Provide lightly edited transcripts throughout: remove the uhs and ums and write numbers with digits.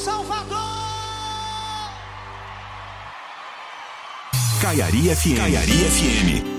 Salvador. Caiari FM. Caiari FM.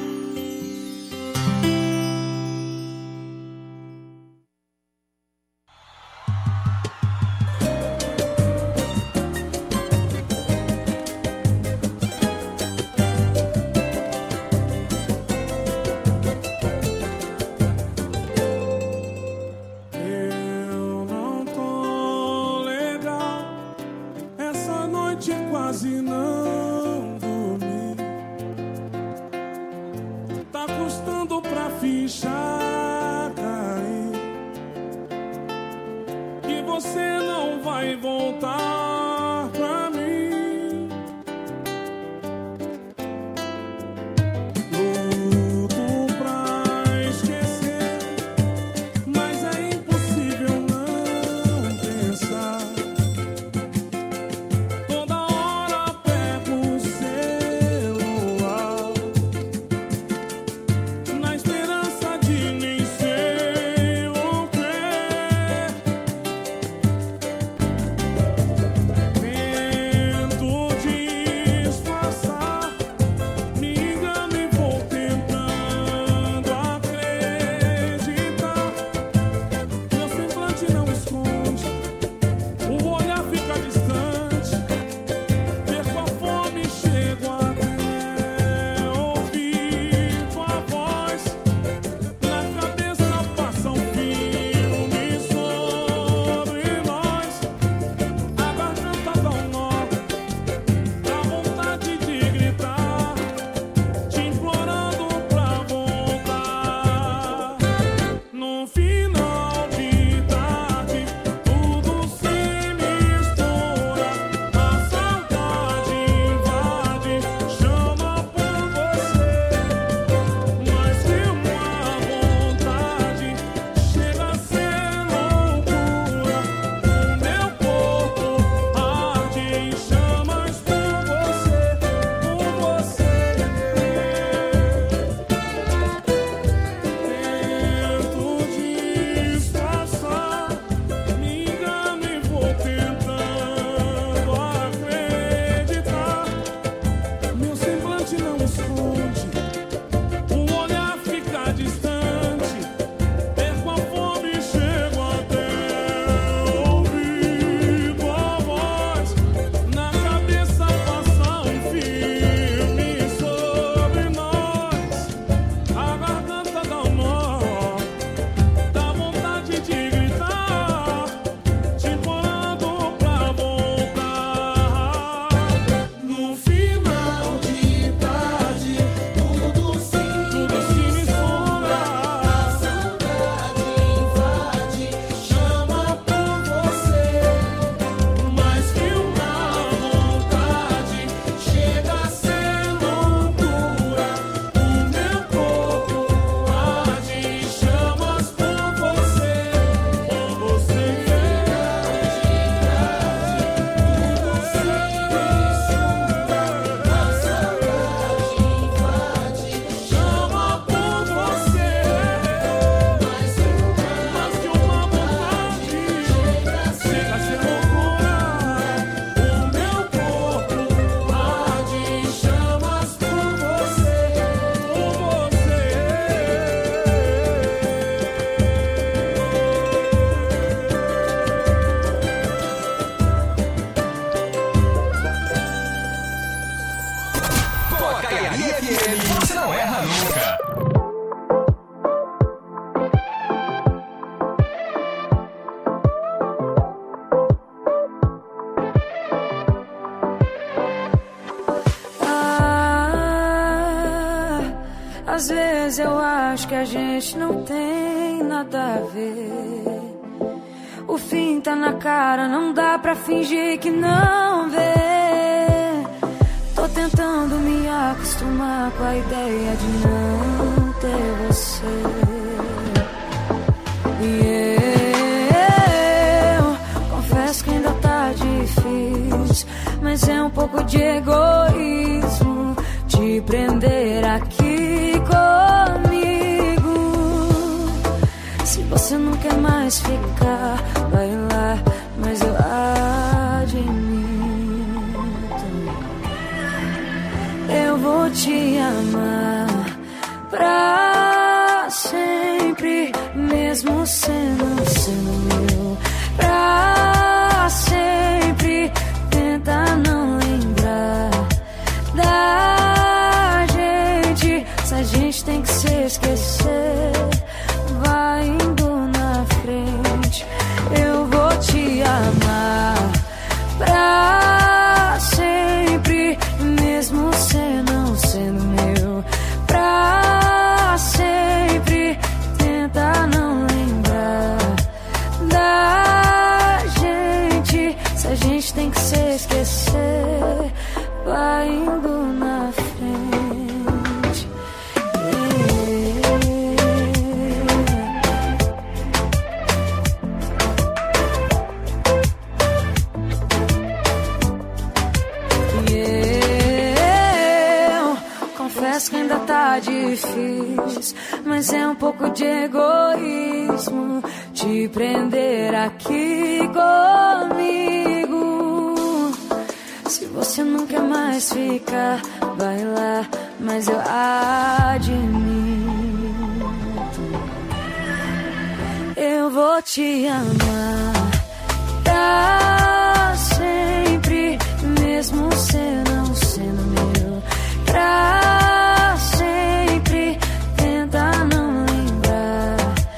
Às vezes eu acho que a gente não tem nada a ver. O fim tá na cara, não dá pra fingir que não vê. Tô tentando me acostumar com a ideia de não ter você. E eu confesso que ainda tá difícil, mas é um pouco de egoísmo te prender aqui comigo. Se você não quer mais ficar, vai lá, mas eu eu vou te amar pra sempre, mesmo sendo meu. Pra sempre, tenta não lembrar da gente. Se a gente tem que se esquecer, vai indo na frente. Eu vou te amar pra sempre, mesmo você não sendo meu. Pra sempre, tenta não lembrar da gente. Se a gente tem que se esquecer, vai indo na frente. Confesso que ainda tá difícil, mas é um pouco de egoísmo te prender aqui comigo. Se você não quer mais ficar, vai lá, mas eu admito. Eu vou te amar pra sempre, mesmo você não sendo meu. Pra sempre, tenta não lembrar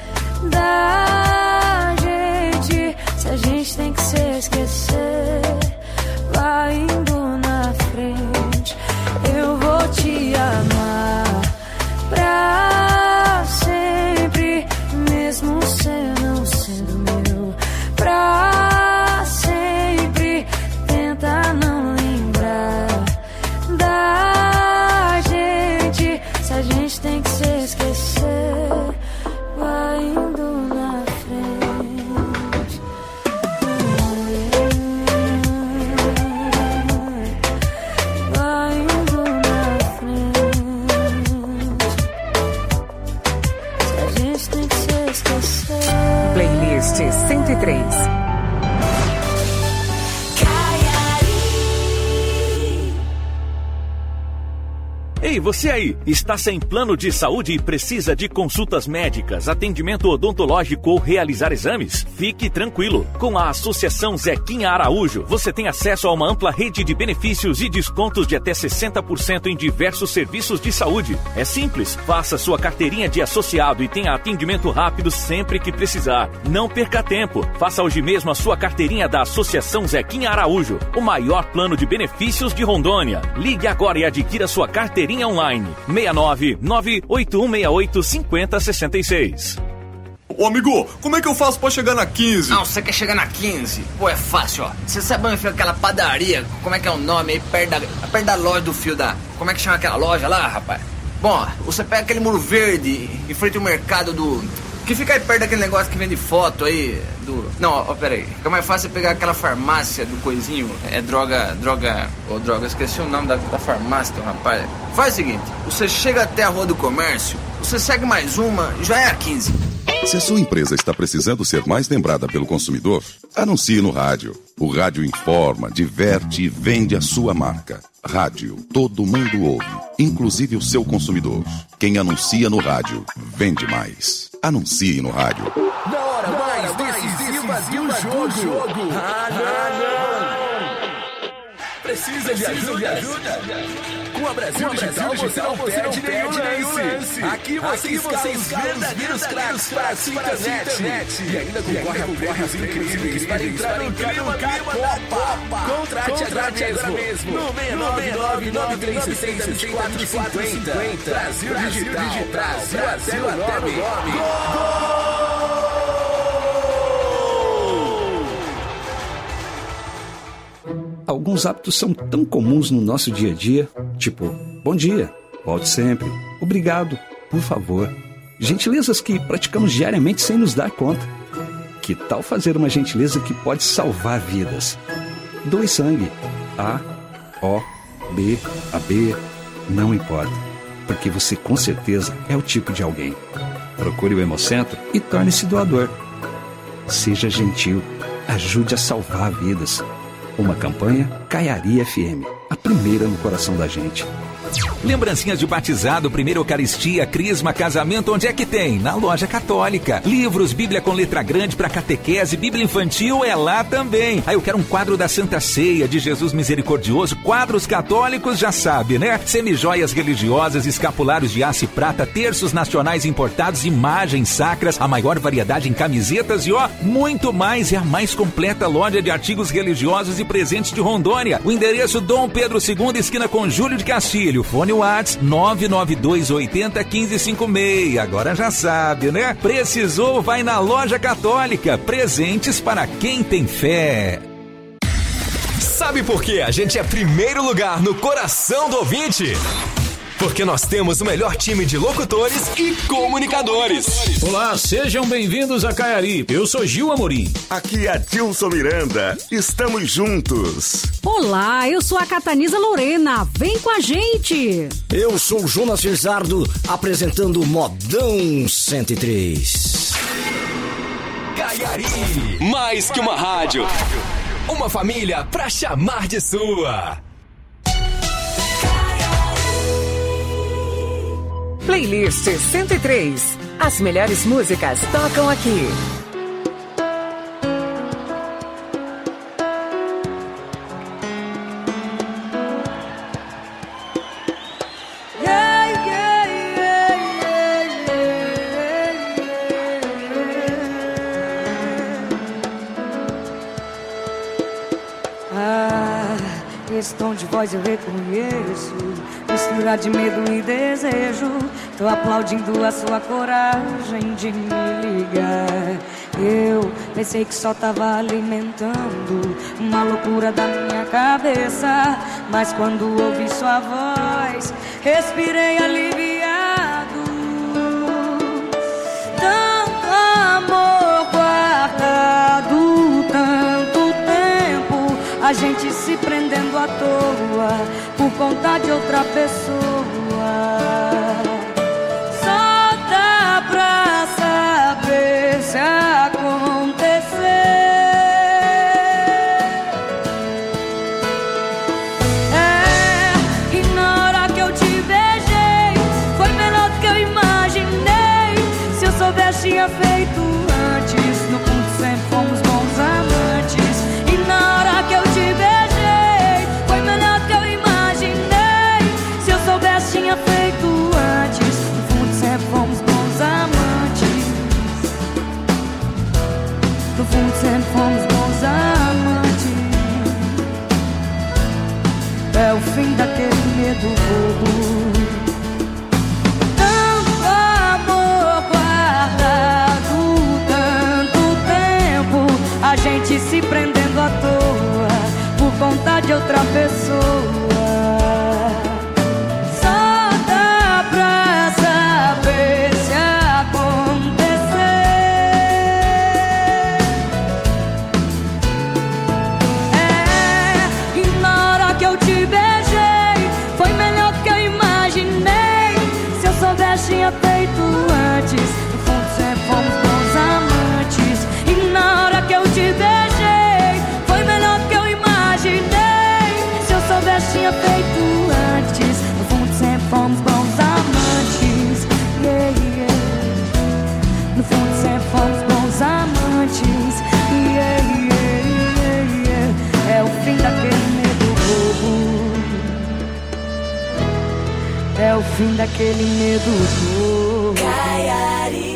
da gente. Se a gente tem que se esquecer, vai indo na frente. Eu vou te amar pra sempre, mesmo você não sendo meu. Pra sempre, tenta não lembrar da gente. Se a gente tem que se esquecer, vai indo na frente. Vai indo na frente. Se a gente tem que se esquecer. Playlist 103. Ei, você aí, está sem plano de saúde e precisa de consultas médicas, atendimento odontológico ou realizar exames? Fique tranquilo. Com a Associação Zequinha Araújo, você tem acesso a uma ampla rede de benefícios e descontos de até 60% em diversos serviços de saúde. É simples, faça sua carteirinha de associado e tenha atendimento rápido sempre que precisar. Não perca tempo, faça hoje mesmo a sua carteirinha da Associação Zequinha Araújo, o maior plano de benefícios de Rondônia. Ligue agora e adquira sua carteirinha online. 69-98168-5066. Ô amigo, como é que eu faço pra chegar na 15? Não, você quer chegar na 15? Pô, é fácil, ó. Você sabe onde fica aquela padaria? Como é que é o nome aí? Perto da loja do fio da... Como é que chama aquela loja lá, rapaz? Bom, você pega aquele muro verde em frente ao mercado do... Que fica aí perto daquele negócio que vende foto aí do... Não, ó, pera aí. Fica mais fácil pegar aquela farmácia do coisinho. É droga... Ô, droga, esqueci o nome da farmácia, rapaz. Faz o seguinte, você chega até a Rua do Comércio, você segue mais uma, já é a 15. Se a sua empresa está precisando ser mais lembrada pelo consumidor, anuncie no rádio. O rádio informa, diverte e vende a sua marca. Rádio, todo mundo ouve, inclusive o seu consumidor. Quem anuncia no rádio, vende mais. Anuncie no rádio. Na hora mais decisiva do jogo. Precisa de ajuda? Com a Brasil Digital você não perde nenhum lance. Aqui você escala os verdadeiros craques para a sua internet. E ainda concorre a prêmios incríveis para entrar no clima da Copa. Contrate agora mesmo no 699-9366-2450. Brasil Digital. Brasil até o nome. Alguns hábitos são tão comuns no nosso dia a dia, tipo, bom dia, volte sempre, obrigado, por favor. Gentilezas que praticamos diariamente sem nos dar conta. Que tal fazer uma gentileza que pode salvar vidas? Doe sangue. A, O, B, AB, não importa. Porque você com certeza é o tipo de alguém. Procure o Hemocentro e torne-se doador. Seja gentil, ajude a salvar vidas. Uma campanha Caiari FM, a primeira no coração da gente. Lembrancinhas de batizado, primeira Eucaristia, crisma, casamento, onde é que tem? Na Loja Católica. Livros, Bíblia com letra grande para catequese, Bíblia infantil é lá também. Aí eu quero um quadro da Santa Ceia, de Jesus Misericordioso, quadros católicos, já sabe, né? Semijoias religiosas, escapulários de aço e prata, terços nacionais importados, imagens sacras, a maior variedade em camisetas e muito mais. É a mais completa loja de artigos religiosos e presentes de Rondônia. O endereço Dom Pedro II, esquina com Júlio de Castilho. Fone WhatsApp 992801556. Agora já sabe, né? Precisou, vai na Loja Católica. Presentes para quem tem fé. Sabe por que a gente é primeiro lugar no coração do ouvinte? Porque nós temos o melhor time de locutores e comunicadores. Olá, sejam bem-vindos a Caiari. Eu sou Gil Amorim. Aqui é Tilson Miranda. Estamos juntos. Olá, eu sou a Cataniza Lorena. Vem com a gente. Eu sou o Jonas Firzardo, apresentando o Modão 103. Caiari, mais que uma rádio. Uma família pra chamar de sua. Playlist 103. As melhores músicas tocam aqui. Esse tom de voz eu reconheço, mistura de medo e desejo. Tô aplaudindo a sua coragem de me ligar. Eu pensei que só tava alimentando uma loucura da minha cabeça, mas quando ouvi sua voz, respirei aliviado. Tanto amor guardado, tanto tempo, a gente se prendendo à toa por conta de outra pessoa. Só dá pra saber se acontecer. E na hora que eu te beijei, foi melhor do que eu imaginei. Se eu soubesse tinha feito antes, no fundo sempre fomos bons amantes. E na hora que eu te beijei, foi melhor do que eu imaginei. Se eu soubesse tinha feito antes, no fundo sempre fomos bons amantes. No fundo sempre fomos bons amantes. É o fim daquele medo bobo. Tanto amor guardado, tanto tempo, a gente se prendendo à toa por conta de outra pessoa. Só dá pra saber se acontecer. E na hora que eu te beijei, foi melhor do que eu imaginei. Se eu soubesse tinha feito antes, no fundo sempre fomos bons amantes. E na hora que eu te beijei, foi melhor do que eu imaginei. Se eu soubesse tinha feito antes, no fundo sempre fomos bons amantes. Yeah, yeah. No fundo sempre fomos bons amantes. Yeah, yeah, yeah, yeah. É o fim daquele medo bobo. É o fim daquele medo bobo. Caiari.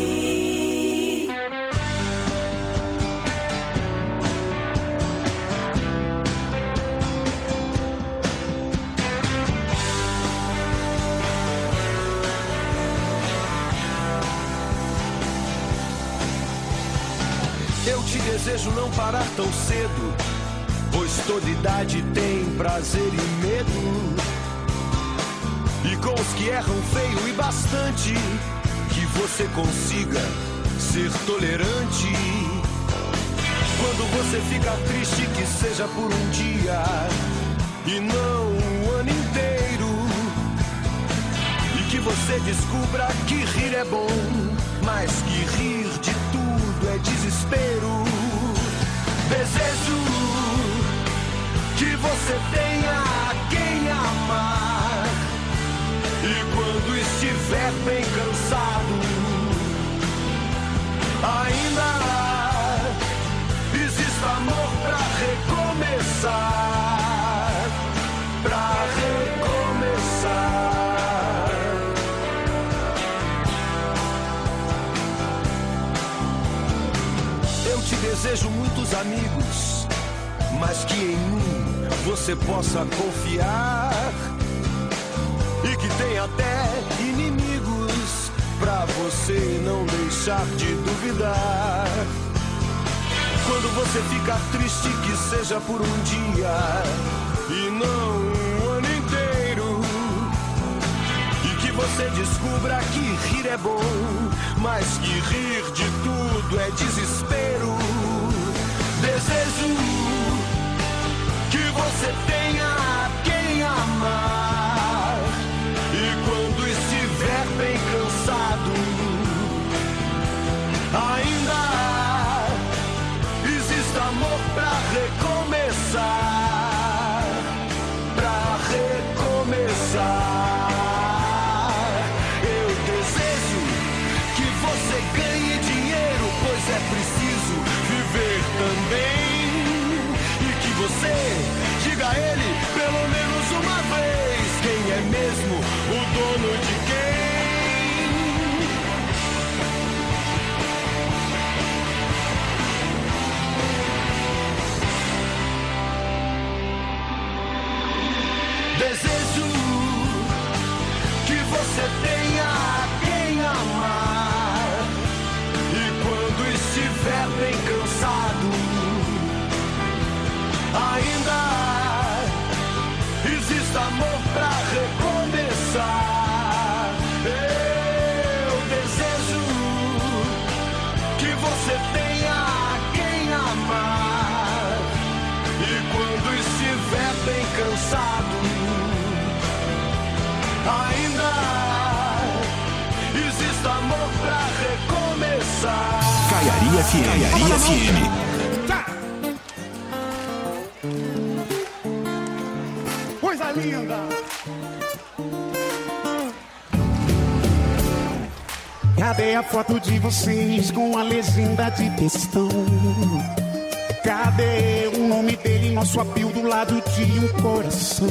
Eu te desejo não parar tão cedo, pois toda idade tem prazer e medo. E com os que erram feio e bastante, que você consiga ser tolerante. Quando você fica triste, que seja por um dia e não o ano inteiro. E que você descubra que rir é bom, mas que rir de tudo é desespero. Desejo que você tenha a quem amar, desejo muitos amigos, mas que em mim você possa confiar. E que tem até inimigos, pra você não deixar de duvidar. Quando você fica triste, que seja por um dia e não um ano inteiro. E que você descubra que rir é bom, mas que rir de tudo é desespero. Desejo que você tenha quem amar, e quando estiver bem cansado, ainda existe amor pra recomeçar, pra recomeçar. Eu desejo que você ganhe dinheiro, pois é preciso viver também. E que você diga a ele pelo menos uma vez quem é mesmo o dono de quem. Desejo que você tenha quem amar, e quando estiver bem cansado, ainda existe amor pra recomeçar. Eu desejo que você tenha quem amar, e quando estiver bem cansado, ainda existe amor pra recomeçar. Caiaria FM. Caiaria FM. Coisa linda! Cadê a foto de vocês com a legenda de textão? Cadê o nome dele em nosso apio do lado de um coração?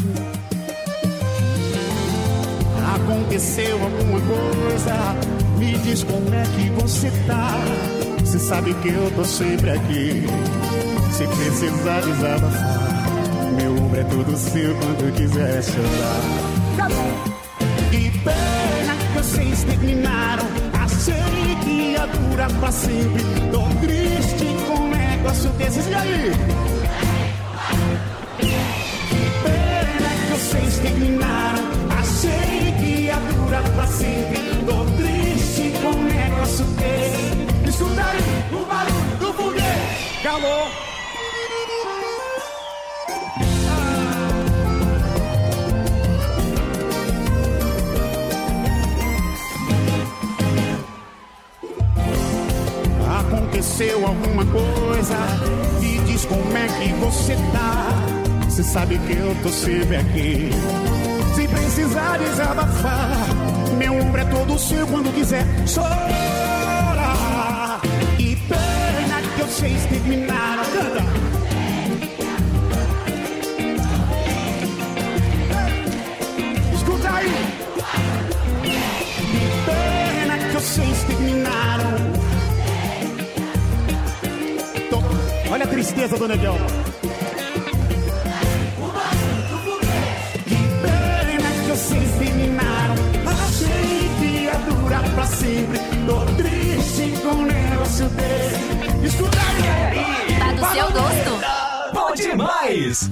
Aconteceu alguma coisa? Me diz como é que você tá. Você sabe que eu tô sempre aqui, se precisar desabafar. Meu ombro é todo seu quando quiser chorar. Que pena que vocês terminaram. Achei que ia durar pra sempre. Tô triste com um negócio desses. E aí? Que pena que vocês terminaram. Achei que ia durar pra sempre. Tô triste com um negócio desse. Escuta aí o barulho do foguete. Calor. Aconteceu alguma coisa? Me diz como é que você tá. Você sabe que eu tô sempre aqui, se precisar desabafar. Meu ombro é todo seu quando quiser chorar. E pena que vocês terminaram. Escuta aí. E pena que vocês terminaram. Olha a tristeza do negão. Que pena que vocês terminaram. Achei que ia durar pra sempre. Tô triste com um negócio dele. Escuta aí. Tá do seu gosto? Bom demais!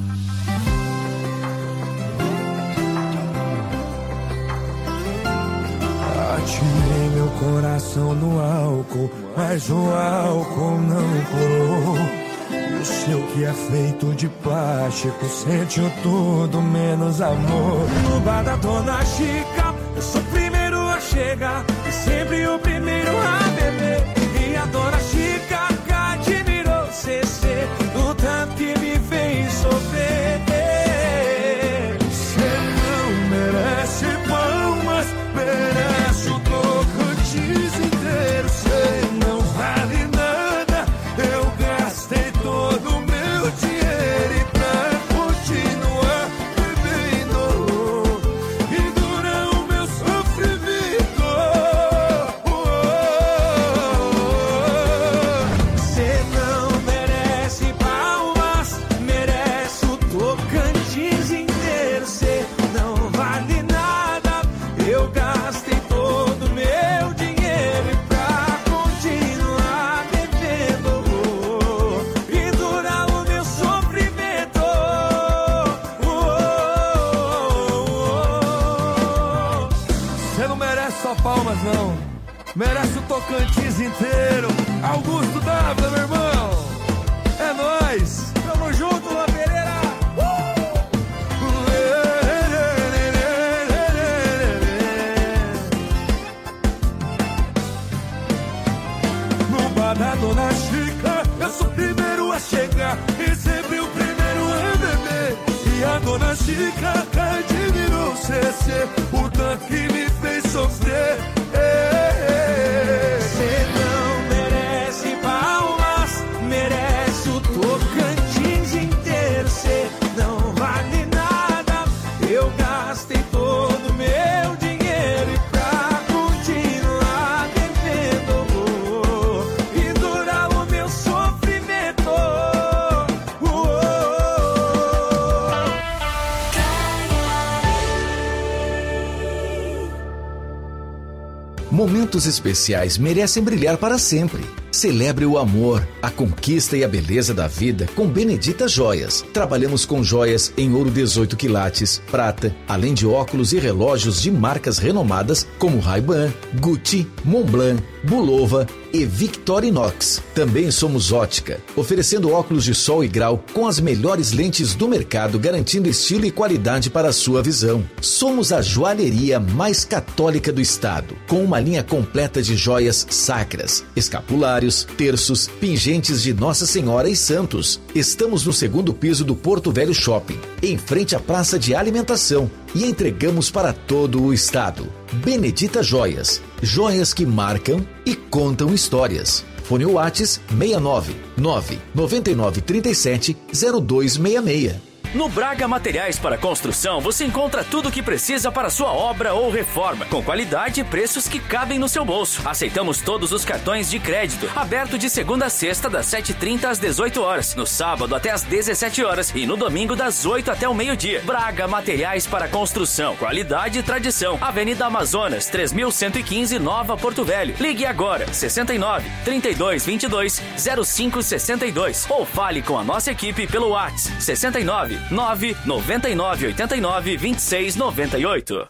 Atirei meu coração no álcool, mas o álcool não curou. E o seu que é feito de plástico sentiu tudo menos amor. No bar da Dona Chica, eu sou o primeiro a chegar e sempre o primeiro a beber. E a Dona Chica admirou CC, o tanto que me fez sofrer. Você não merece palmas, merece o Tocantins inteiro. Você não vale nada, eu gastei todo o meu dinheiro e pra continuar bebendo e durar o meu sofrimento. Palmas, não. Merece o Tocantins inteiro. Augusto Dávila, meu irmão. É nóis. Tamo junto, La Pereira. No bar da Dona Chica, eu sou o primeiro a chegar e sempre o primeiro a beber. E a Dona Chica cai de mim no CC, o tanto que me fez sofrer. Cê não merece palmas, merece o Tocantins inteiro. Cê não vale nada, eu gastei todo o meu dinheiro e pra continuar devendo vou endurar o meu sofrimento. Momentos especiais merecem brilhar para sempre. Celebre o amor, a conquista e a beleza da vida com Benedita Joias. Trabalhamos com joias em ouro 18 quilates, prata, além de óculos e relógios de marcas renomadas como Ray-Ban, Gucci, Montblanc, Bulova e Victorinox. Também somos ótica, oferecendo óculos de sol e grau com as melhores lentes do mercado, garantindo estilo e qualidade para a sua visão. Somos a joalheria mais católica do estado, com uma linha completa de joias sacras, escapulários, terços, pingentes de Nossa Senhora e santos. Estamos no 2º piso do Porto Velho Shopping, em frente à praça de alimentação, e entregamos para todo o estado. Benedita Joias, joias que marcam e contam histórias. Fone Whats 69 999 37 0266. No Braga Materiais para Construção, você encontra tudo o que precisa para sua obra ou reforma, com qualidade e preços que cabem no seu bolso. Aceitamos todos os cartões de crédito, aberto de segunda a sexta, das 7h30 às 18 horas, no sábado até às 17 horas e no domingo das 8 até o meio-dia. Braga Materiais para Construção, qualidade e tradição. Avenida Amazonas, 3115, Nova Porto Velho. Ligue agora, 69 32 22 0562 ou fale com a nossa equipe pelo WhatsApp 69 999 89 26 98.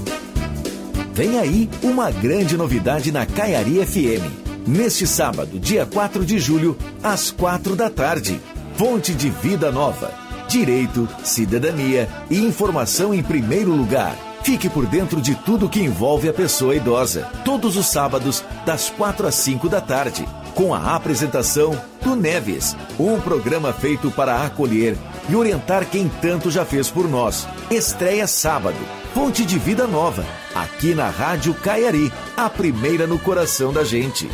Vem aí uma grande novidade na Caiari FM. Neste sábado, dia 4 de julho, às 4 da tarde. Fonte de Vida Nova. Direito, cidadania e informação em primeiro lugar. Fique por dentro de tudo que envolve a pessoa idosa. Todos os sábados, das 4 às 5 da tarde. Com a apresentação do Neves. Um programa feito para acolher e orientar quem tanto já fez por nós. Estreia sábado. Fonte de Vida Nova. Aqui na Rádio Caiari. A primeira no coração da gente.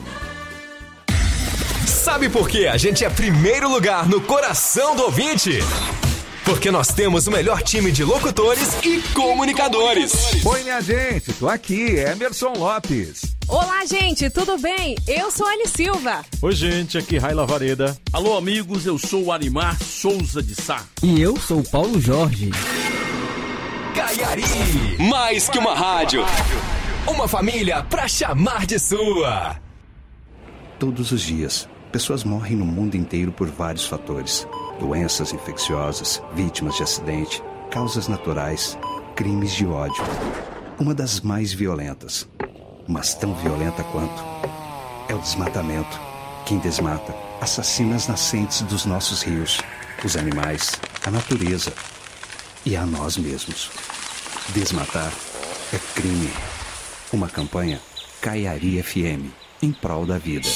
Sabe por que a gente é primeiro lugar no coração do ouvinte? Porque nós temos o melhor time de locutores e comunicadores. Oi, minha gente, tô aqui, Emerson Lopes. Olá, gente, tudo bem? Eu sou Anny Silva. Oi, gente, aqui Ray Lavareda. Alô, amigos, eu sou o Arimar Souza de Sá. E eu sou o Paulo Jorge. Caiari, mais que uma rádio, uma família pra chamar de sua. Todos os dias, pessoas morrem no mundo inteiro por vários fatores. Doenças infecciosas, vítimas de acidente, causas naturais, crimes de ódio. Uma das mais violentas, mas tão violenta quanto, é o desmatamento. Quem desmata assassina as nascentes dos nossos rios, os animais, a natureza e a nós mesmos. Desmatar é crime. Uma campanha Caiari FM, em prol da vida.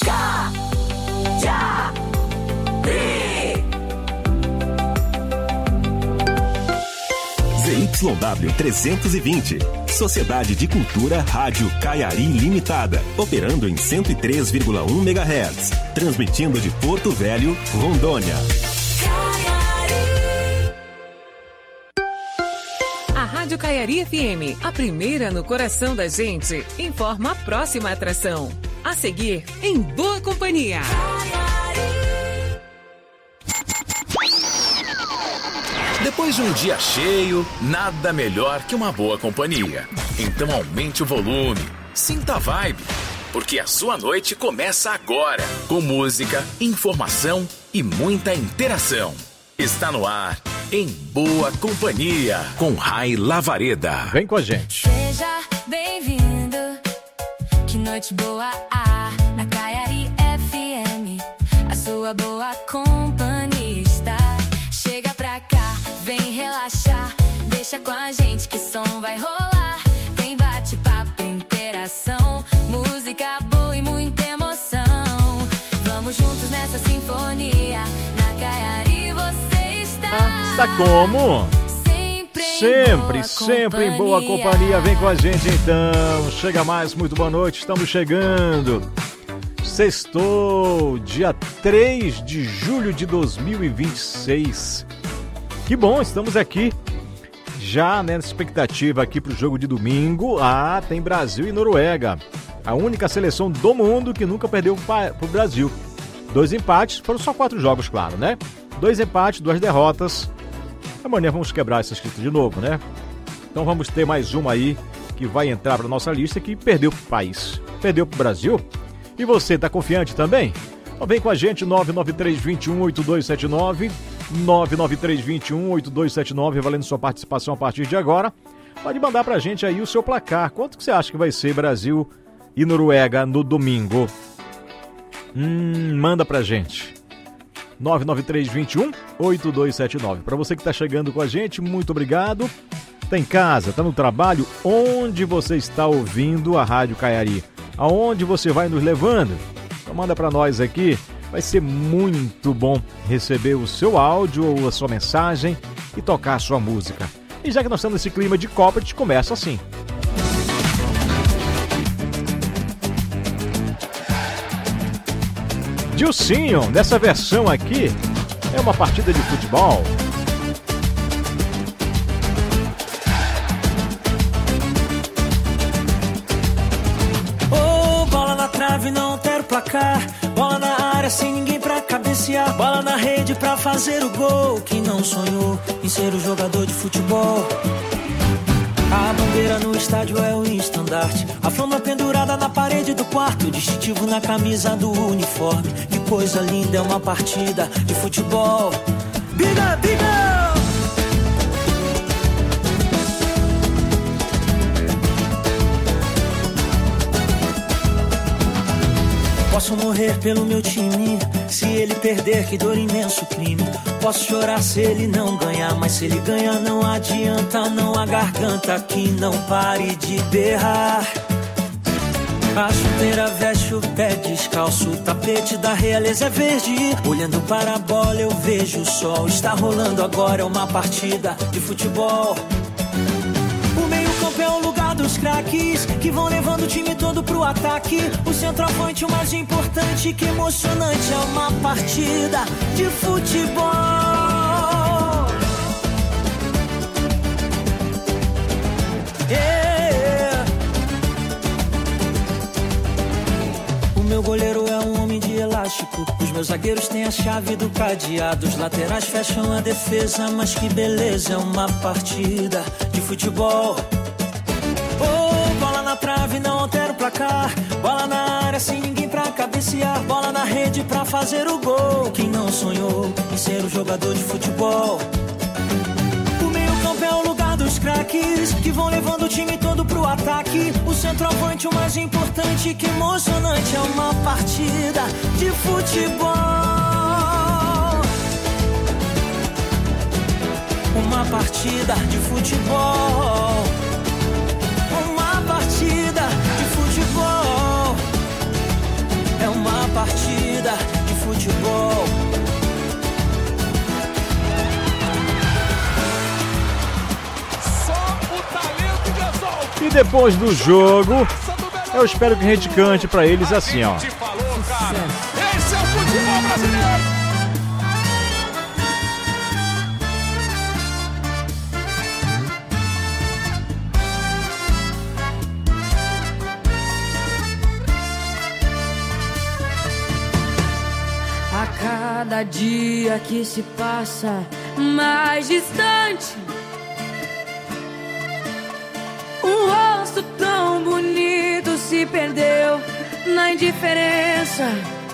ZYW 320, Sociedade de Cultura Rádio Caiari Limitada, operando em 103,1 MHz, transmitindo de Porto Velho, Rondônia. A Rádio Caiari FM, a primeira no coração da gente, informa a próxima atração. A seguir, em boa companhia. Depois de um dia cheio, nada melhor que uma boa companhia. Então aumente o volume, sinta a vibe, porque a sua noite começa agora, com música, informação e muita interação. Está no ar, Em Boa Companhia, com Ray Lavareda. Vem com a gente. Seja bem-vindo noite boa, na Caiari FM, a sua boa companhia está. Chega pra cá, vem relaxar, deixa com a gente que som vai rolar. Tem bate-papo, interação, música boa e muita emoção. Vamos juntos nessa sinfonia, na Caiari você está. Está como? Sempre em boa companhia. Vem com a gente então. Chega mais, muito boa noite. Estamos chegando. Sextou, dia 3 de julho de 2026. Que bom, estamos aqui já nessa expectativa aqui pro jogo de domingo. Tem Brasil e Noruega. A única seleção do mundo que nunca perdeu pro Brasil. 2 empates, foram só 4 jogos, claro, né? 2 empates, 2 derrotas. Amanhã vamos quebrar essa escrita de novo, né? Então vamos ter mais uma aí que vai entrar para nossa lista que perdeu pro país. Perdeu pro Brasil. E você, tá confiante também? Então vem com a gente, 993-21-8279, 993-21-8279, valendo sua participação a partir de agora. Pode mandar pra gente aí o seu placar. Quanto que você acha que vai ser Brasil e Noruega no domingo? Manda pra gente. 993-21-8279. Para você que está chegando com a gente, muito obrigado. Está em casa, está no trabalho, onde você está ouvindo a Rádio Caiari? Aonde você vai nos levando? Então manda para nós aqui. Vai ser muito bom receber o seu áudio ou a sua mensagem e tocar a sua música. E já que nós estamos nesse clima de Copa, a gente começa assim. Dilcinho, nessa versão aqui, é uma partida de futebol. Bola na trave, não altera o placar. Bola na área, sem ninguém pra cabecear. Bola na rede pra fazer o gol. Quem não sonhou em ser o jogador de futebol? A bandeira no estádio é o estandarte, a flama pendurada na parede do quarto, distintivo na camisa do uniforme. Que coisa linda, é uma partida de futebol. Biga, biga! Posso morrer pelo meu time, se ele perder, que dor, imenso crime. Posso chorar se ele não ganhar, mas se ele ganhar não adianta, não há garganta que não pare de berrar. A chuteira veste o pé descalço, o tapete da realeza é verde. Olhando para a bola eu vejo o sol, está rolando agora, é uma partida de futebol. O meio-campo é o lugar dos craques, que vão levando o time todo pro ataque. O centroavante, o mais importante, que emocionante, é uma partida de futebol. O meu goleiro é um homem de elástico, os meus zagueiros têm a chave do cadeado, os laterais fecham a defesa, mas que beleza, é uma partida de futebol. Bola na trave, não altera o placar. Bola na área, sem ninguém pra cabecear. Bola na rede pra fazer o gol. Quem não sonhou em ser o jogador de futebol? O meio-campo é o lugar dos craques, que vão levando o time todo pro ataque. O centroavante, o mais importante, que emocionante, é uma partida de futebol. Uma partida de futebol. Uma partida de futebol. É uma partida de futebol. Só o talento resolve. E depois do jogo, eu espero que a gente cante pra eles assim, ó. Esse é o futebol brasileiro. Cada dia que se passa mais distante, um rosto tão bonito se perdeu na indiferença.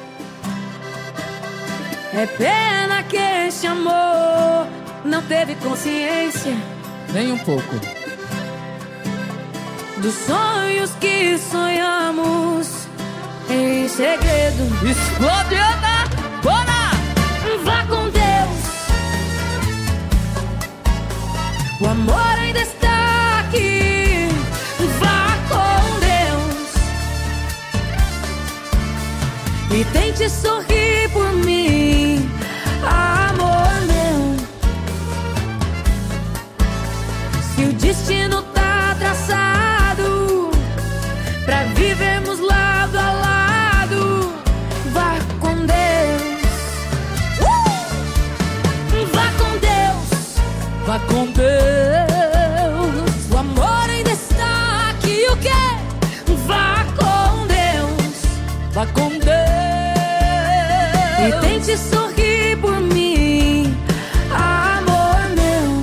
É pena que esse amor não teve consciência, nem um pouco. dos sonhos que sonhamos em segredo. Explode, Ana! Bora! Vá com Deus, o amor ainda está aqui. Vá com Deus e tente sorrir por mim, amor meu. Se o destino tá traçado pra vivermos lado a lado, vá com Deus. Vá com Deus, vá com Deus. o amor ainda está aqui. O quê? Vá com Deus, vá com Deus e tente sorrir por mim, amor meu.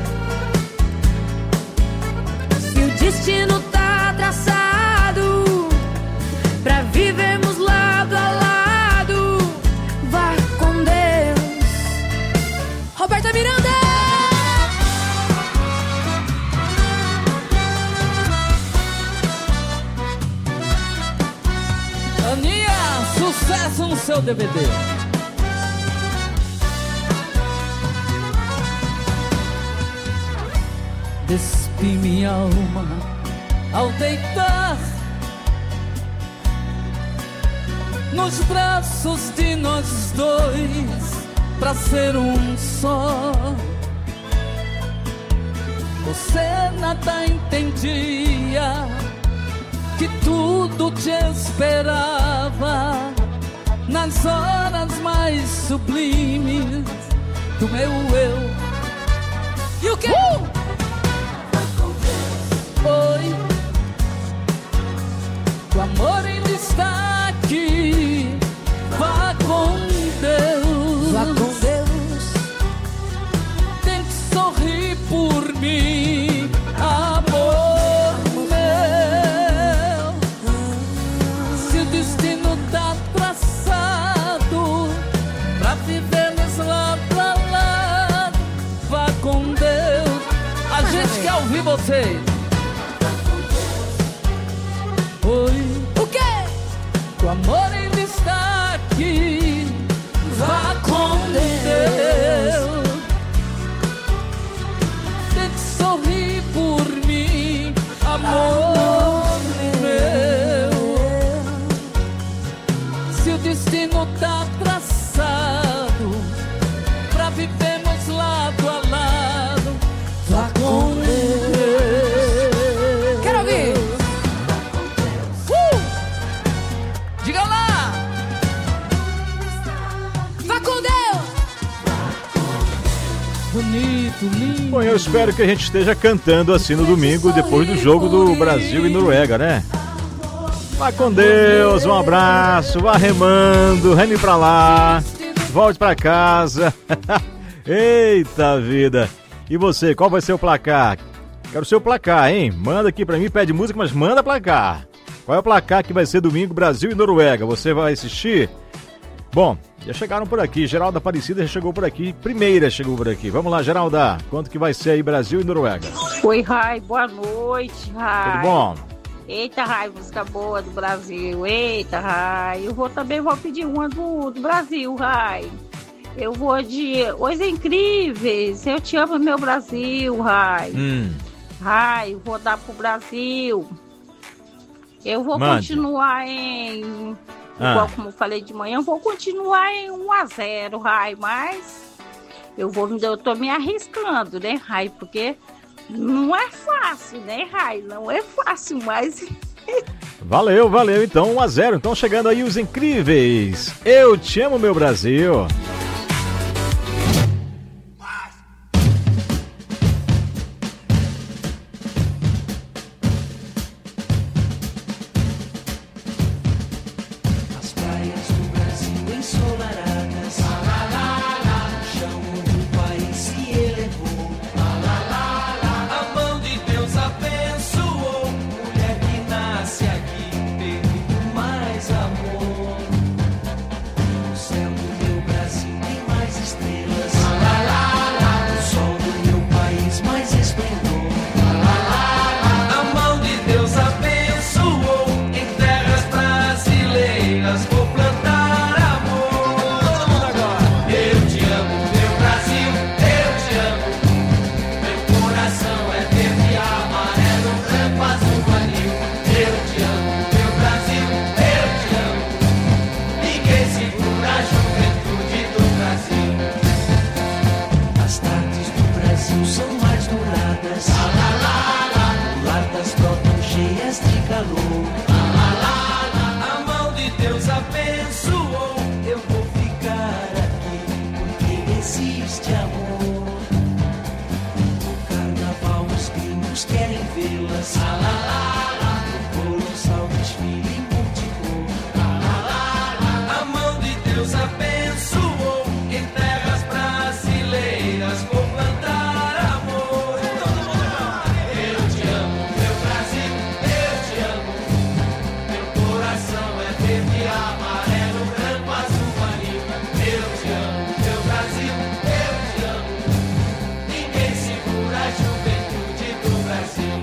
Se o destino tá traçado pra vivermos lado a lado, vá com Deus. Roberta Miranda! Aninha, sucesso no seu DVD. Despi minha alma ao deitar nos braços de nós dois, pra ser um só. Você nada entendia, que tudo te esperava nas horas mais sublimes do meu eu. E o quê? Oi, o amor ainda está aqui. Vá com Deus, vá com Deus. Tem que sorrir por mim, amor meu. Se o destino tá traçado pra vivermos lado a lado, vá com Deus. A gente quer ouvir vocês. Oi, o quê? O amor ainda está aqui. Vá com Deus. Tem que sorrir por mim, amor meu. Se o destino tá traçado pra vivermos lado a lado, vá com Deus. Quero ouvir. Diga lá! Vá com Deus! Bonito, lindo. Bom, eu espero que a gente esteja cantando assim no domingo, depois do jogo do Brasil e Noruega, né? Vá com Deus, um abraço, vá remando, reme pra lá, volte pra casa. Eita vida! E você, qual vai ser o placar? Quero o seu placar, hein? Manda aqui pra mim, pede música, mas manda placar. Qual é o placar que vai ser domingo, Brasil e Noruega? Você vai assistir? Bom, já chegaram por aqui. Geralda Aparecida já chegou por aqui. Primeira chegou por aqui. Vamos lá, Geralda. Quanto que vai ser aí Brasil e Noruega? Oi, Rai. Boa noite, Rai. Tudo bom? Eita, Rai, música boa do Brasil. Eita, Rai. Eu também vou pedir uma do Brasil, Rai. Eu vou de Os Incríveis. Eu te amo, meu Brasil, Rai. Rai, eu vou dar pro Brasil. Eu vou continuar em... Igual como eu falei de manhã, eu vou continuar em 1-0, Rai, mas eu tô me arriscando, né, Rai? Porque não é fácil, né, Rai? Não é fácil, mas... Valeu, então 1-0. Então chegando aí Os Incríveis. Eu te amo, meu Brasil. Brasil. existe amor. No carnaval os gringos querem vê-las. Lá, lá, lá, lá. No colossal desfile multicor. Lá, lá, lá, lá. A mão de Deus abençoou em terras brasileiras por plantar amor. Eu te amo, meu Brasil, eu te amo. Meu coração é verde, amarelo, branco, azul, marinho. Eu te amo, meu Brasil, eu te amo. Ninguém segura a juventude do Brasil.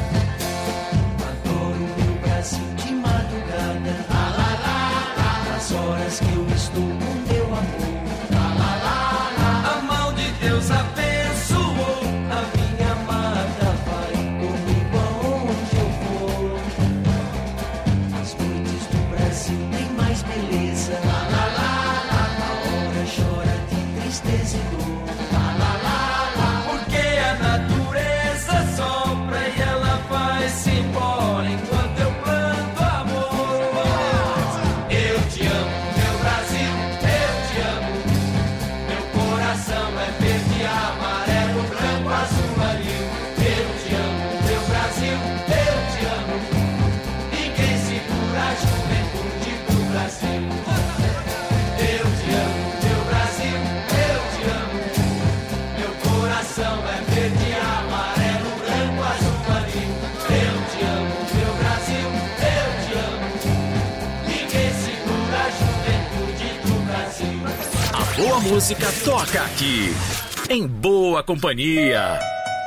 Adoro meu Brasil de madrugada. Lá, lá, lá, lá. Nas horas que eu estou com meu amor. Lá, lá, lá, lá. A mão de Deus abençoou a minha amada. Vai comigo aonde eu for. As noites do Brasil têm mais beleza. Lá, lá, lá, lá. A hora chora de tristeza e dor. Lá, lá, lá, lá. Porque a natureza sopra e ela vai-se embora enquanto eu planto amor. Eu te amo, meu Brasil, eu te amo. Meu coração é verde, amarelo, branco, azul, marinho. Eu te amo, meu Brasil, eu te amo. Ninguém segura a juventude do Brasil. Eu te amo, meu Brasil, eu te amo. Meu coração é verde, amarelo, branco, azul, marinho. Eu te amo, meu Brasil, eu te amo. Ninguém segura a juventude do Brasil. A boa música toca aqui, em Boa Companhia.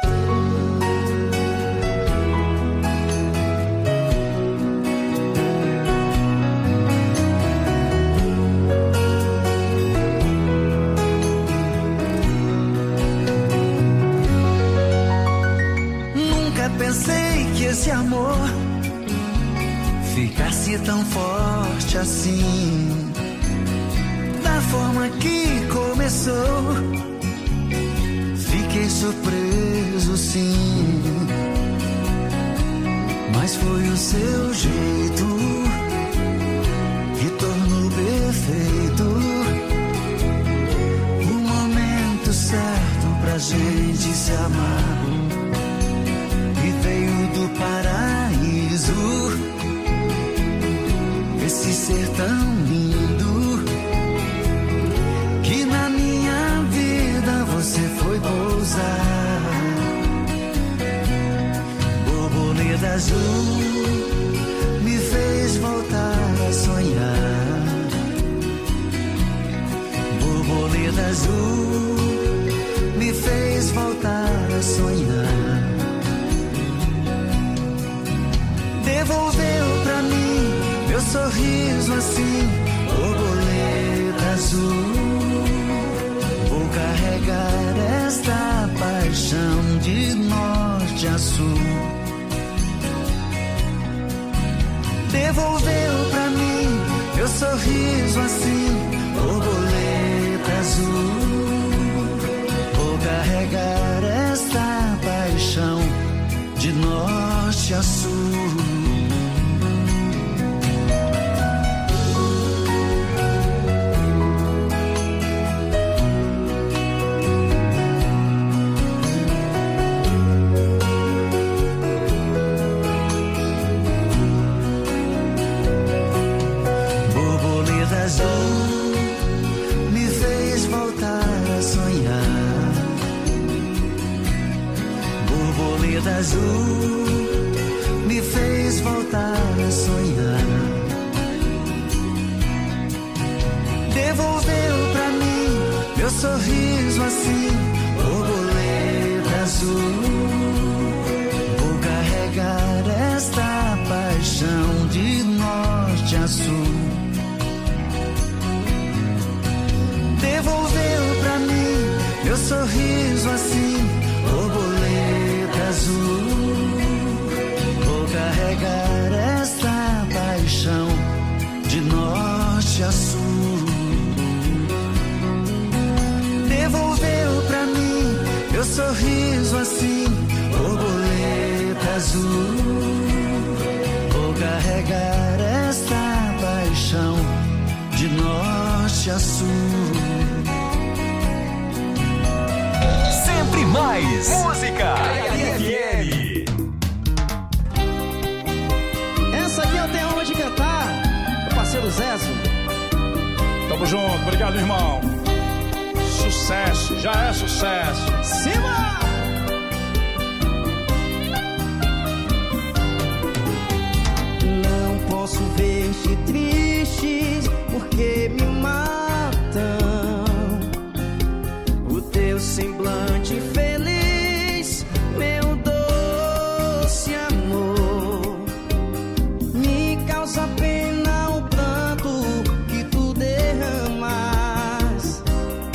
Nunca pensei que esse amor ficasse tão forte assim. Da forma que começou, fiquei surpreso sim. Mas foi o seu jeito que tornou perfeito o momento certo pra gente se amar. E veio do paraíso esse ser tão lindo que na minha vida você foi pousar. Borboleta azul me fez voltar a sonhar. Borboleta azul me fez voltar a sonhar. Devolveu pra mim meu sorriso assim, borboleta azul. Vou carregar esta paixão de norte a sul. Devolveu pra mim meu sorriso assim, borboleta azul. Vou carregar esta paixão de norte a sul. Me fez voltar a sonhar. Borboleta azul me fez voltar a sonhar. Devolveu pra mim meu sorriso assim, borboleta azul. Vou carregar esta paixão de norte a sul. Devolveu pra mim meu sorriso assim, borboleta azul. Vou carregar esta paixão de norte a sul. Devolveu pra mim meu sorriso assim, borboleta azul. Vou carregar esta paixão de norte a sul. mais música. Caiari FM. Essa aqui eu tenho onde cantar. O parceiro Zezo. Tamo junto, obrigado, irmão. Sucesso, já é sucesso. Cima! Não posso ver-te triste, porque me matam. O teu semblante feliz, meu doce amor, me causa pena o pranto que tu derramas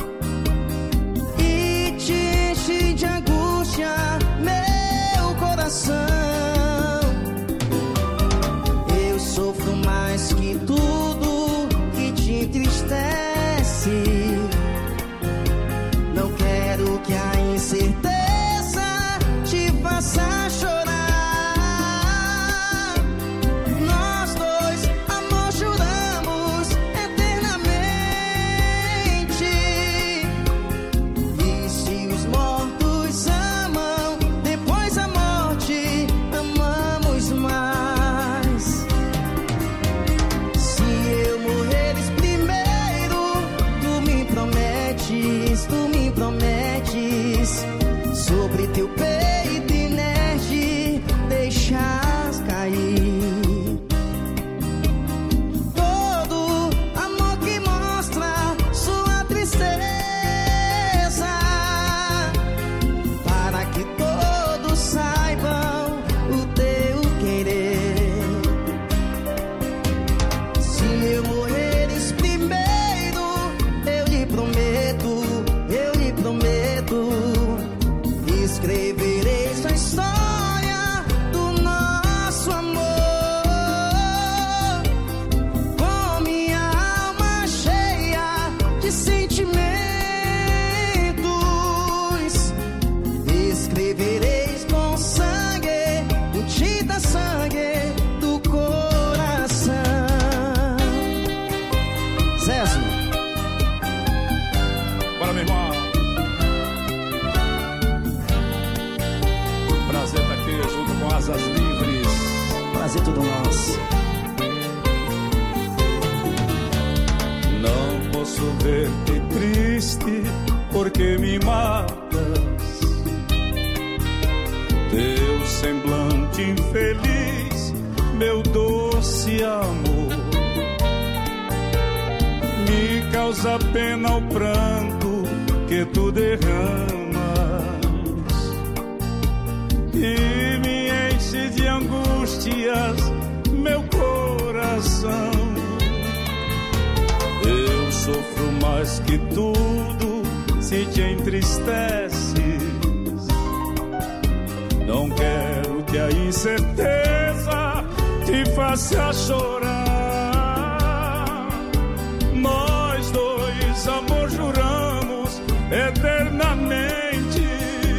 e te enche de angústia meu coração. Eu sofro mais que tudo que te entristece. Não quero que a incerteza te faça chorar. Nós dois, amor, juramos eternamente. E se os mortos amam, depois da morte amamos mais. Se eu morreres primeiro, tu me prometes, sobre teu peito inerte deixas cair todo amor que mostra sua tristeza, para que todos saibam o teu querer. Se eu morreres primeiro, eu lhe prometo, escreverei essa história do nosso amor, com minha alma cheia de sentimentos. Escrevereis com sangue, com tinta sangue do coração. Zezo. Bora, meu irmão. Prazer estar aqui junto com Asas Livres. Prazer tudo nosso. Não posso ver-te triste, porque me matas. Teu semblante infeliz, meu doce amor, me causa pena o pranto que tu derramas e me enche de angústias meu coração. Eu sofro mais que tudo se te entristeces. Não quero que a incerteza te faça chorar. Nós dois, amor, juramos eternamente.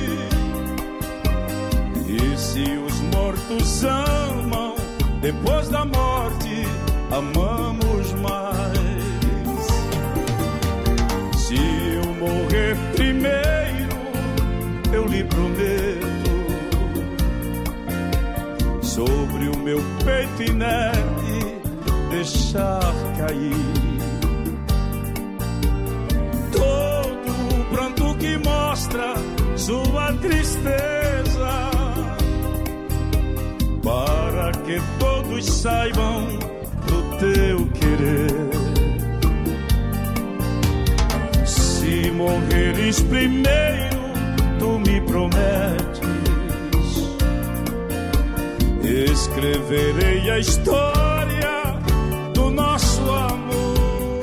E se os mortos amam, depois da morte amamos mais. Se eu morrer primeiro, eu lhe prometo, sobre o meu peito inerte deixar cair todo o pranto que mostra sua tristeza, para que todos saibam do teu querer. Se morreres primeiro, tu me prometes, escreverei a história do nosso amor,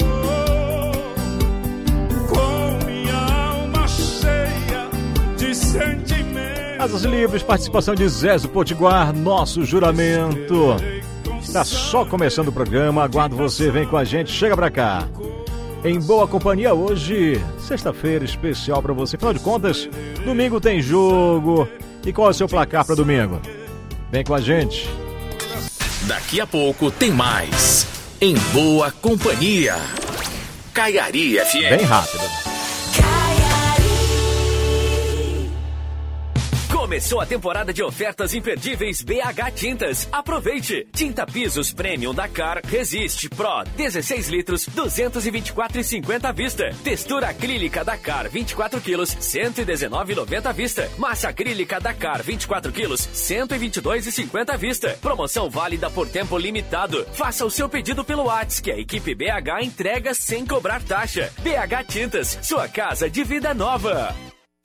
com minha alma cheia de sentimentos. Asas Livres, participação de Zezo Potiguar, nosso juramento. Está só começando o programa, aguardo você, vem com a gente, chega pra cá. Em boa companhia hoje, sexta-feira especial pra você. Afinal de contas, domingo tem jogo. E qual é o seu placar pra domingo? Vem com a gente. Daqui a pouco tem mais. Em boa companhia. Caiari FM. Bem rápido. Começou a temporada de ofertas imperdíveis BH Tintas. Aproveite! Tinta Pisos Premium da Car Resiste Pro 16 litros, 224,50 à vista. Textura acrílica da Car 24 quilos, 119,90 à vista. Massa acrílica da Car 24 quilos, 122,50 à vista. Promoção válida por tempo limitado. Faça o seu pedido pelo WhatsApp, que a equipe BH entrega sem cobrar taxa. BH Tintas, sua casa de vida nova.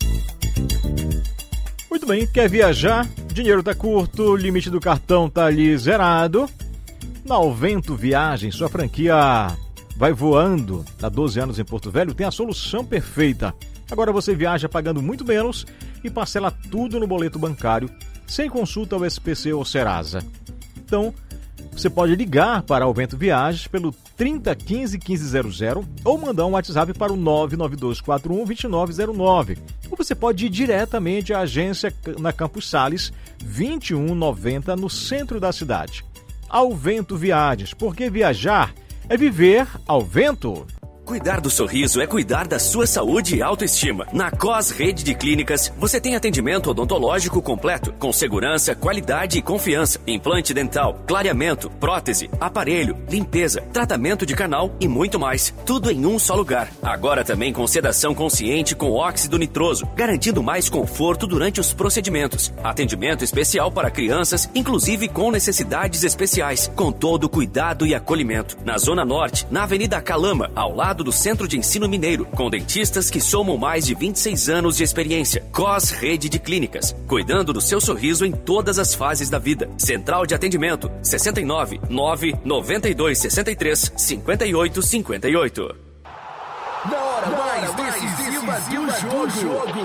Muito bem, quer viajar? Dinheiro tá curto, limite do cartão tá ali zerado. Na Alvento Viagens, sua franquia vai voando. Há 12 anos em Porto Velho, tem a solução perfeita. Agora você viaja pagando muito menos e parcela tudo no boleto bancário, sem consulta ao SPC ou Serasa. Então, você pode ligar para a Alvento Viagens pelo 3015 1500 ou mandar um WhatsApp para o 992412909. Ou você pode ir diretamente à agência na Campos Sales, 2190, no centro da cidade. Alvento Viagens, porque viajar é viver ao vento. Cuidar do sorriso é cuidar da sua saúde e autoestima. Na COS Rede de Clínicas, você tem atendimento odontológico completo, com segurança, qualidade e confiança. Implante dental, clareamento, prótese, aparelho, limpeza, tratamento de canal e muito mais. Tudo em um só lugar. Agora também com sedação consciente com óxido nitroso, garantindo mais conforto durante os procedimentos. Atendimento especial para crianças, inclusive com necessidades especiais, com todo o cuidado e acolhimento. Na Zona Norte, na Avenida Calama, ao lado do Centro de Ensino Mineiro, com dentistas que somam mais de 26 anos de experiência. COS Rede de Clínicas, cuidando do seu sorriso em todas as fases da vida. Central de atendimento, 69 992 63 58 58. Na hora mais decisiva do jogo.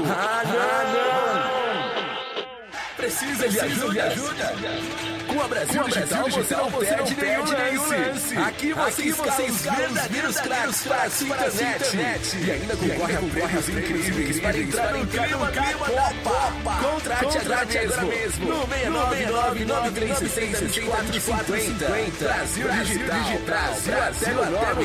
Precisa de ajuda? Com a Brasil Digital você não perde nenhum lance. Aqui você escala os verdadeiros craques para a sua internet. E ainda concorre a prêmios incríveis para entrar no clima da Copa. Contrate agora mesmo. No 699362450. Brasil Digital. Brasil até o nome.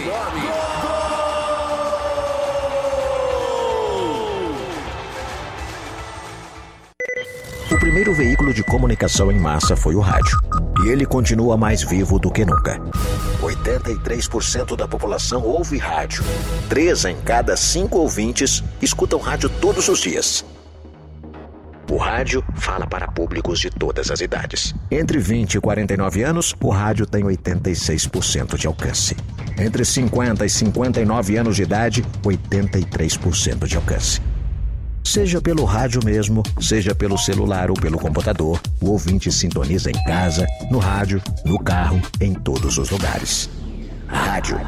O primeiro veículo de comunicação em massa foi o rádio. E ele continua mais vivo do que nunca. 83% da população ouve rádio. 3 em cada 5 ouvintes escutam rádio todos os dias. O rádio fala para públicos de todas as idades. Entre 20 e 49 anos, o rádio tem 86% de alcance. Entre 50 e 59 anos de idade, 83% de alcance. Seja pelo rádio mesmo, seja pelo celular ou pelo computador, o ouvinte sintoniza em casa, no rádio, no carro, em todos os lugares. Rádio.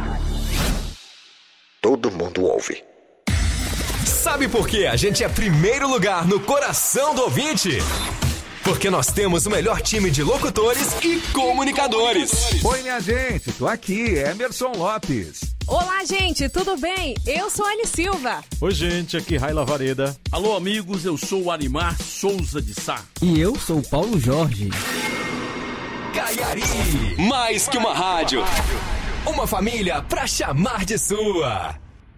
Todo mundo ouve. Sabe por que a gente é primeiro lugar no coração do ouvinte? Porque nós temos o melhor time de locutores e comunicadores. Oi, minha gente, tô aqui, Emerson Lopes. Olá, gente, tudo bem? Eu sou a Anny Silva. Oi, gente, aqui Raila Vareda. Alô, amigos, eu sou o Arimar Souza de Sá. E eu sou o Paulo Jorge. Caiari, mais que uma rádio, uma família pra chamar de sua.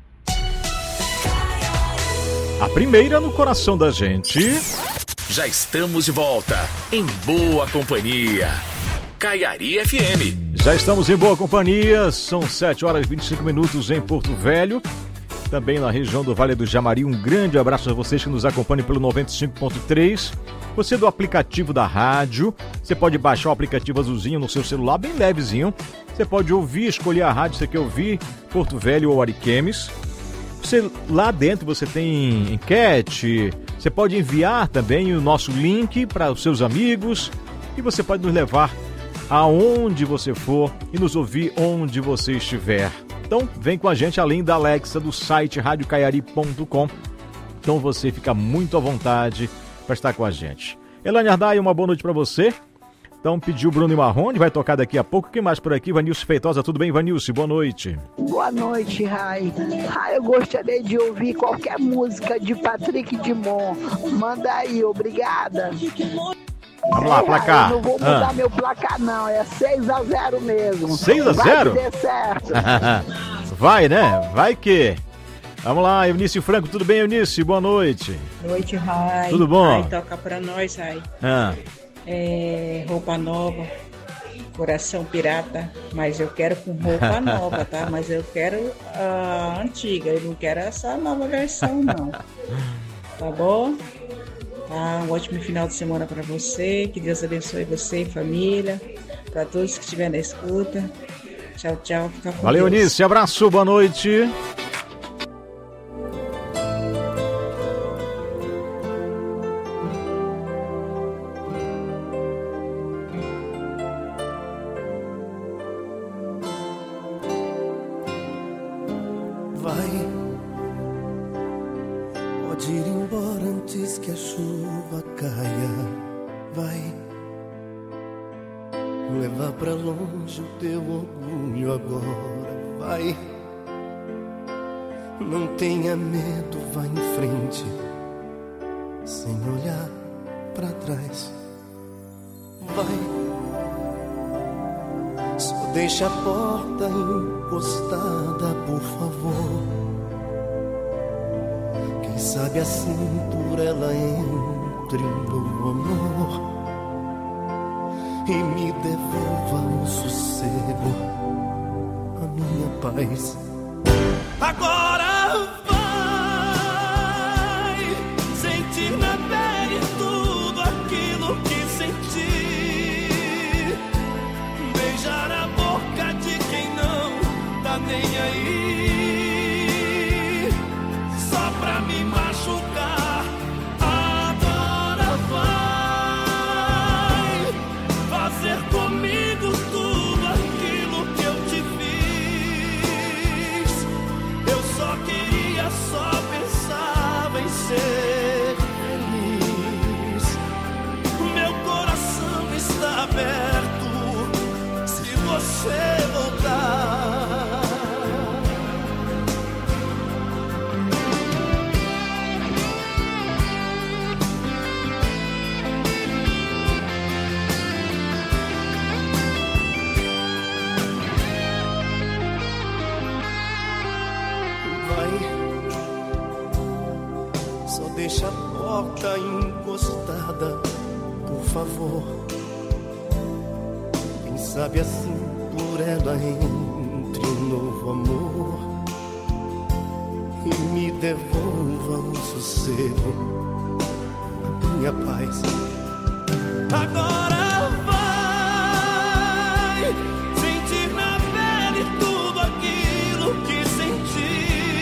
A primeira no coração da gente. Já estamos de volta, em boa companhia. Caiari FM. Já estamos em boa companhia, são 7 horas e 25 minutos em Porto Velho, também na região do Vale do Jamari. Um grande abraço a vocês que nos acompanham pelo 95.3. Você do aplicativo da rádio, você pode baixar o aplicativo azulzinho no seu celular, bem levezinho. Você pode ouvir, escolher a rádio que você quer ouvir, Porto Velho ou Ariquemes. Lá dentro você tem enquete, você pode enviar também o nosso link para os seus amigos e você pode nos levar aonde você for e nos ouvir onde você estiver. Então vem com a gente, além da Alexa do site radiocaiari.com. Então você fica muito à vontade para estar com a gente. Elane Ardai, uma boa noite para você. Então pediu Bruno e Marrone, vai tocar daqui a pouco. Quem mais por aqui? Vanilce Feitosa, tudo bem, Vanilce? Boa noite. Boa noite, Rai. Eu gostaria de ouvir qualquer música de Patrick Dumont. Manda aí, obrigada. Vamos lá, placar. Eu não vou mudar meu placar, não. É 6-0 mesmo. 6-0? Vai que dê certo. Vai, né? Vai que. Vamos lá, Eunício Franco, tudo bem, Eunício? Boa noite. Noite, Rai. Tudo bom? Rai, toca pra nós, Rai. Roupa nova, coração pirata, mas eu quero com roupa nova, tá? Mas eu quero a antiga, eu não quero essa nova versão, não. Tá bom? Tá, um ótimo final de semana pra você, que Deus abençoe você e família, pra todos que estiverem na escuta. Tchau, tchau. Fica com Valeu, Deus. Eunício, abraço, boa noite. Pode ir embora antes que a chuva caia. Vai levar pra longe o teu orgulho agora. Vai, não tenha medo, vai em frente, sem olhar pra trás. Vai, só deixa a porta encostada, por favor. Quem sabe assim por ela entre no amor e me devolva o sossego, a minha paz. Agora vai sentir na pele tudo aquilo que senti, beijar a boca de quem não tá nem aí, só pra me machucar. Agora vai fazer comigo tudo aquilo que eu te fiz. Eu só queria, só pensava em ser feliz. O meu coração está aberto se você voltar. Deixa a porta encostada, por favor. Quem sabe assim por ela entre um novo amor e me devolva o sossego, a minha paz. Agora vai sentir na pele tudo aquilo que senti,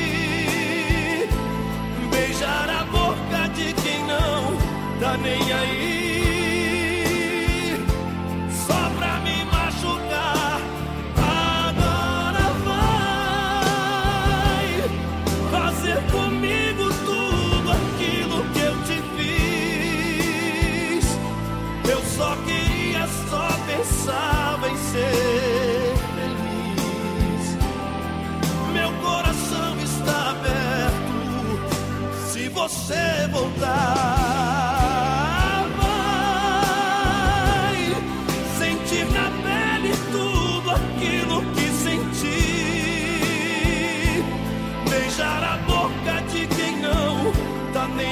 beijar a boca de quem não tá nem aí, só pra me machucar. Agora vai fazer comigo tudo aquilo que eu te fiz. Eu só queria, só pensava em ser feliz. Meu coração está aberto se você voltar. Vai sentir na pele tudo aquilo que senti, beijar a boca de quem não tá nem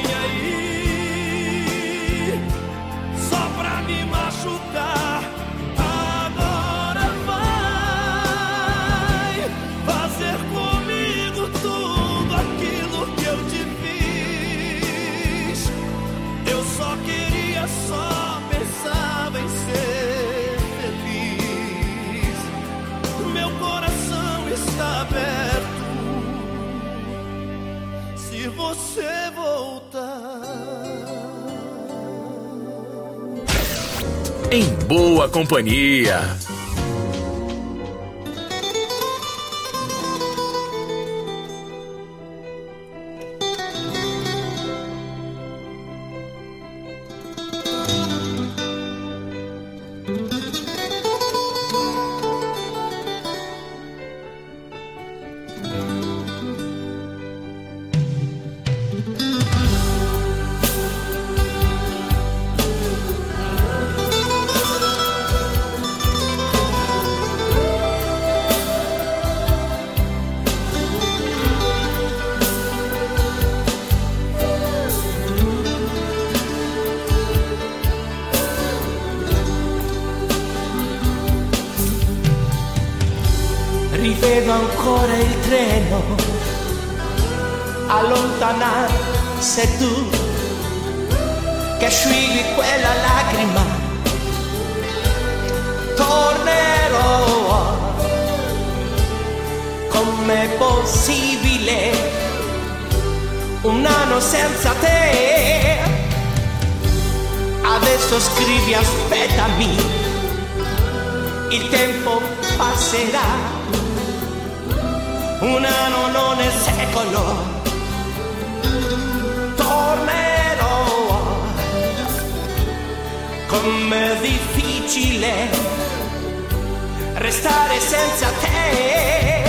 aí, só pra me machucar. Agora vai fazer comigo tudo aquilo que eu te fiz. Eu só queria, só pensava em ser feliz. Meu coração está aberto se você voltar. Em boa companhia. vedo ancora il treno allontanarsi, tu che asciughi quella lacrima. Tornerò. Com'è possibile un anno senza te? Adesso scrivi aspettami, il tempo passerà. Un anno non è secolo, tornerò. Com'è difficile restare senza te.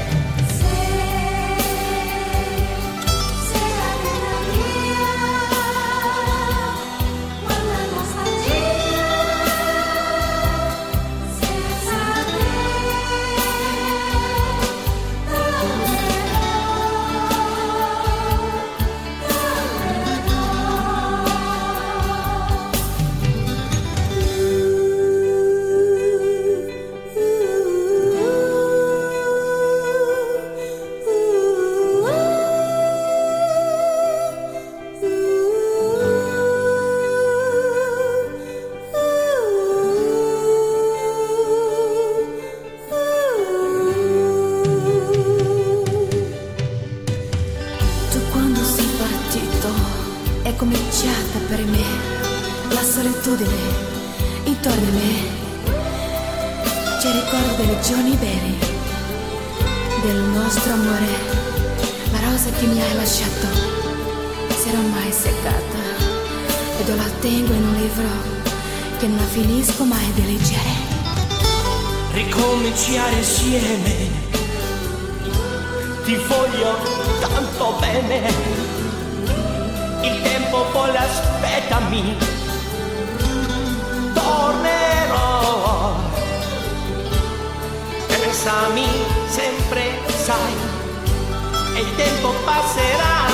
Intorno a me c'è il ricordo delle giorni veri, del nostro amore. La rosa che mi hai lasciato si era mai seccata ed io la tengo in un libro che non finisco mai di leggere. Ricominciare insieme, ti voglio tanto bene. Il tempo vuole, aspettami, tornerò. Pensami sempre, sai, e il tempo passerà.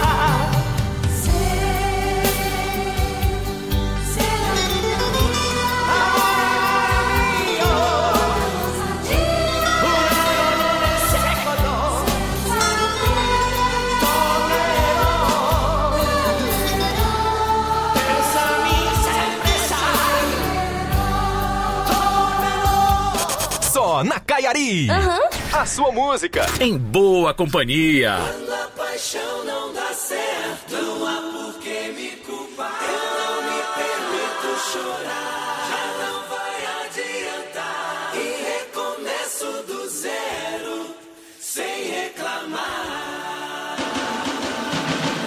Na Caiari, a sua música em boa companhia. Quando a paixão não dá certo, não há por que me culpar. Eu não me permito chorar, já não vai adiantar. E recomeço do zero, sem reclamar.